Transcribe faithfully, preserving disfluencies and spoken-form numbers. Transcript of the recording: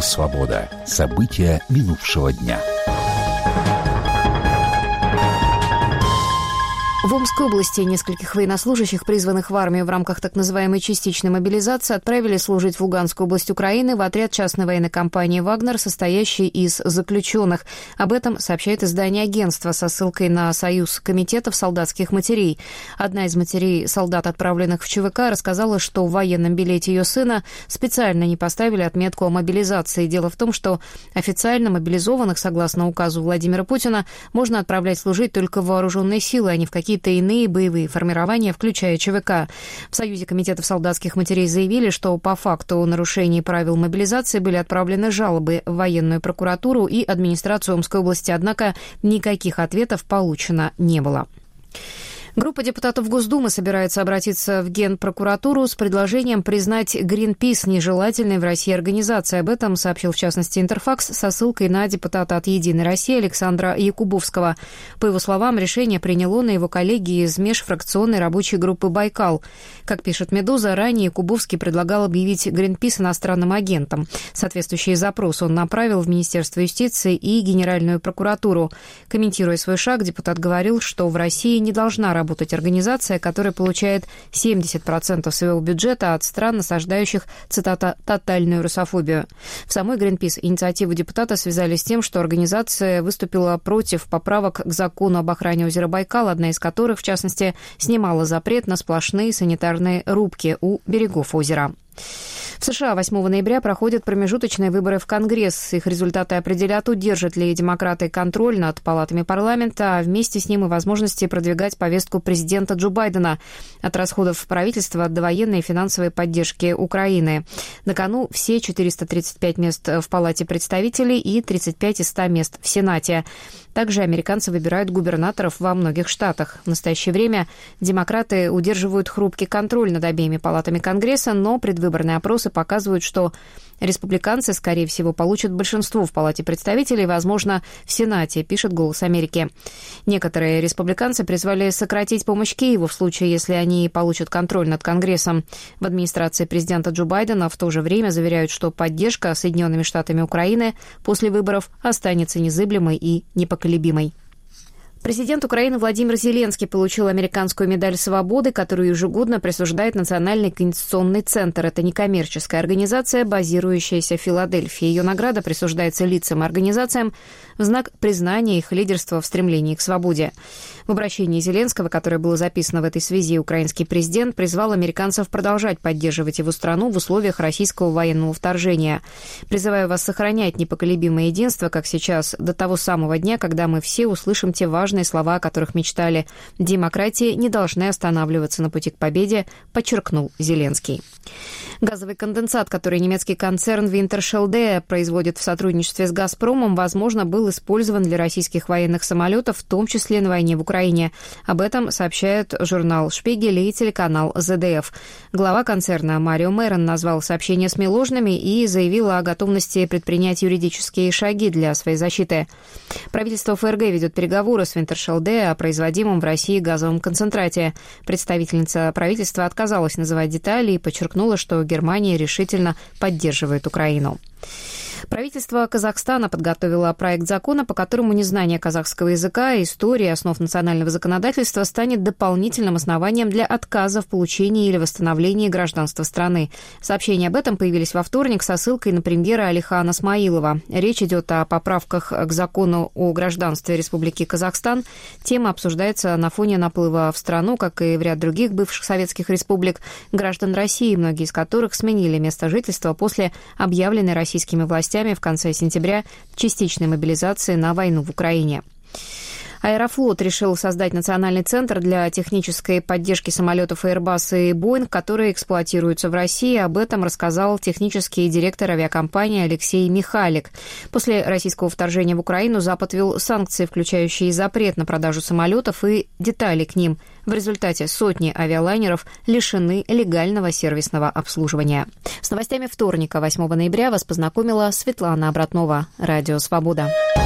«Свобода». События минувшего дня. В Омской области нескольких военнослужащих, призванных в армию в рамках так называемой частичной мобилизации, отправили служить в Луганскую область Украины в отряд частной военной компании «Вагнер», состоящий из заключенных. Об этом сообщает издание агентства со ссылкой на Союз комитетов солдатских матерей. Одна из матерей солдат, отправленных в ЧВК, рассказала, что в военном билете ее сына специально не поставили отметку о мобилизации. Дело в том, что официально мобилизованных, согласно указу Владимира Путина, можно отправлять служить только в вооруженные силы, а не в какие какие-то иные боевые формирования, включая ЧВК. В Союзе комитетов солдатских матерей заявили, что по факту нарушений правил мобилизации были отправлены жалобы в военную прокуратуру и администрацию Омской области, однако никаких ответов получено не было. Группа депутатов Госдумы собирается обратиться в Генпрокуратуру с предложением признать Greenpeace нежелательной в России организацией. Об этом сообщил, в частности, Интерфакс со ссылкой на депутата от «Единой России» Александра Якубовского. По его словам, решение принял он и его коллеги из межфракционной рабочей группы «Байкал». Как пишет «Медуза», ранее Якубовский предлагал объявить Greenpeace иностранным агентом. Соответствующий запрос он направил в Министерство юстиции и Генеральную прокуратуру. Комментируя свой шаг, депутат говорил, что в России не должна работать работать организация, которая получает семьдесят процентов своего бюджета от стран, насаждающих, цитата, «тотальную русофобию». В самой Greenpeace инициативу депутата связали с тем, что организация выступила против поправок к закону об охране озера Байкал, одна из которых, в частности, снимала запрет на сплошные санитарные рубки у берегов озера. В США восьмого ноября проходят промежуточные выборы в Конгресс. Их результаты определят, удержат ли демократы контроль над палатами парламента, а вместе с ним и возможности продвигать повестку президента Джо Байдена от расходов правительства до военной и финансовой поддержки Украины. На кону все четыреста тридцать пять мест в Палате представителей и тридцать пять из ста мест в Сенате. Также американцы выбирают губернаторов во многих штатах. В настоящее время демократы удерживают хрупкий контроль над обеими палатами Конгресса, но предвыборные опросы показывают, что республиканцы, скорее всего, получат большинство в Палате представителей, возможно, в Сенате, пишет «Голос Америки». Некоторые республиканцы призвали сократить помощь Киеву в случае, если они получат контроль над Конгрессом. В администрации президента Джо Байдена в то же время заверяют, что поддержка Соединенными Штатами Украины после выборов останется незыблемой и непоколебимой. Президент Украины Владимир Зеленский получил американскую медаль свободы, которую ежегодно присуждает Национальный конституционный центр. Это некоммерческая организация, базирующаяся в Филадельфии. Ее награда присуждается лицам и организациям в знак признания их лидерства в стремлении к свободе. В обращении Зеленского, которое было записано в этой связи, украинский президент призвал американцев продолжать поддерживать его страну в условиях российского военного вторжения. «Призываю вас сохранять непоколебимое единство, как сейчас, до того самого дня, когда мы все услышим те важные слова, о которых мечтали. Демократии не должны останавливаться на пути к победе», подчеркнул Зеленский. Газовый конденсат, который немецкий концерн Wintershall производит в сотрудничестве с «Газпромом», возможно, был использован для российских военных самолетов, в том числе на войне в Украине. Об этом сообщают журнал «Шпигель» и телеканал зэ дэ эф. Глава концерна Марио Мэрон назвал сообщения СМИ ложными и заявил о готовности предпринять юридические шаги для своей защиты. Правительство эф эр гэ ведет переговоры с Wintershall о производимом в России газовом концентрате. Представительница правительства отказалась называть детали и подчеркнула, что Германия решительно поддерживает Украину. Правительство Казахстана подготовило проект закона, по которому незнание казахского языка и истории основ национального законодательства станет дополнительным основанием для отказа в получении или восстановлении гражданства страны. Сообщения об этом появились во вторник со ссылкой на премьера Алихана Смаилова. Речь идет о поправках к закону о гражданстве Республики Казахстан. Тема обсуждается на фоне наплыва в страну, как и в ряд других бывших советских республик, граждан России, многие из которых сменили место жительства после объявленной российскими властями в конце сентября частичной мобилизации на войну в Украине. Аэрофлот решил создать национальный центр для технической поддержки самолетов Airbus и Boeing, которые эксплуатируются в России. Об этом рассказал технический директор авиакомпании Алексей Михалик. После российского вторжения в Украину Запад ввел санкции, включающие запрет на продажу самолетов и деталей к ним. В результате сотни авиалайнеров лишены легального сервисного обслуживания. С новостями вторника, восьмого ноября, вас познакомила Светлана Обратнова. Радио «Свобода».